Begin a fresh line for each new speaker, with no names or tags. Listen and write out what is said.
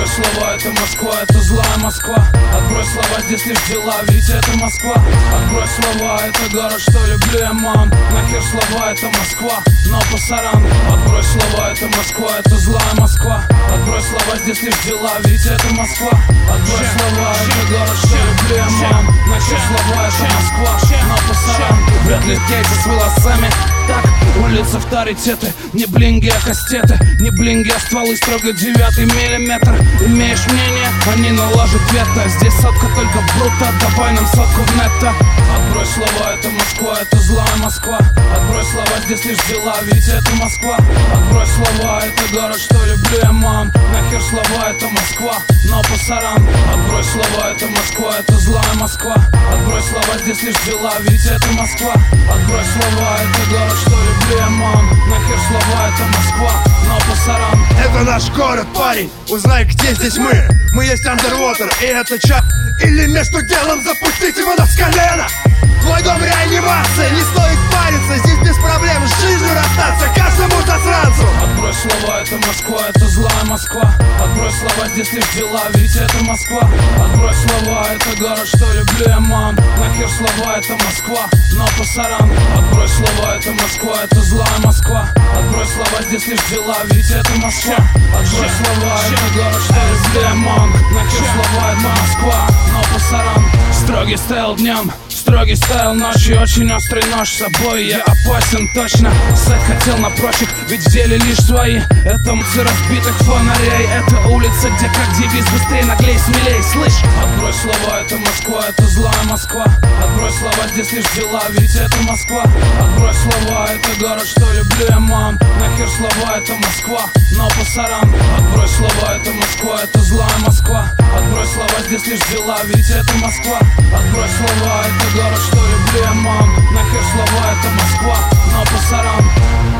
Отбрось слова, это Москва, это злая Москва. Отбрось слова, здесь лишь дела, ведь это Москва. Отбрось слова, это город, что люблю я, мам. Нахер слова, это Москва, но пасаран. Отбрось слова, это Москва, это злая Москва. Отбрось слова, здесь лишь дела, ведь это Москва. Отбрось слова, это город, что люблю я, мам. Нахер слова, это Москва, но пасаран. Вряд ли кейсы с волосами. Так, улицы авторитеты, не блинги, а кастеты. Не блинги, а стволы, строго 9 миллиметр. Имеешь мнение, они наложат вето. Здесь сотка только бруто, давай нам сотку в нетто. Отбрось слова, это Москва, это злая Москва. Отбрось слова, здесь лишь дела, ведь это Москва. Отбрось слова, это город, что люблю я, мам. Нахер слова, это Москва, но пасаран. Отбрось слова, это Москва, это злая Москва. Отбрось слова, здесь лишь дела, ведь это Москва. Отбрось слова, это город, что люблю я, мам. Нахер слова, это Москва, но пасаран.
Это наш город, парень, узнай, где здесь мы. Мы есть Underwater, и это чат. Или между делом запустить его на с колена. Твой дом реанимация, не стоит париться. Здесь без проблем с жизнью расстаться каждому засранцу.
Отбрось слова, это Москва, это злая Москва. Отбрось слова, здесь лишь дела, ведь это Москва. Отбрось слова, это город, что люблю я, мам. Нахер слова, это Москва, но пасаран. Отбрось слова, это Москва, это злая Москва. Отбрось слова, здесь лишь дела, ведь это Москва. Отбрось слова, это город, что люблю я, мам. Нахер слова, это Москва, но пасаран. Строгий стайл днем, строгий стайл ночью. Очень острый нож с собой, я опасен точно. Сать хотел на прочих, ведь в деле лишь свои. Это мцы разбитых фонарей. Это улица, где как девиз: быстрее, наглей, смелей, слышь. Отбрось слова, это Москва, это злая Москва. Отбрось слова, здесь лишь дела, ведь это Москва. Отбрось слова, это город, что люблю я, мам. Нахер слова, это Москва, но пасаран. Отбрось слова, это Москва, это злая Москва. Отбрось слова, здесь лишь дела, ведь это Москва. Отбрось слова, это город, что люблю я, мам. Нахер слова, это Москва, но пасаран.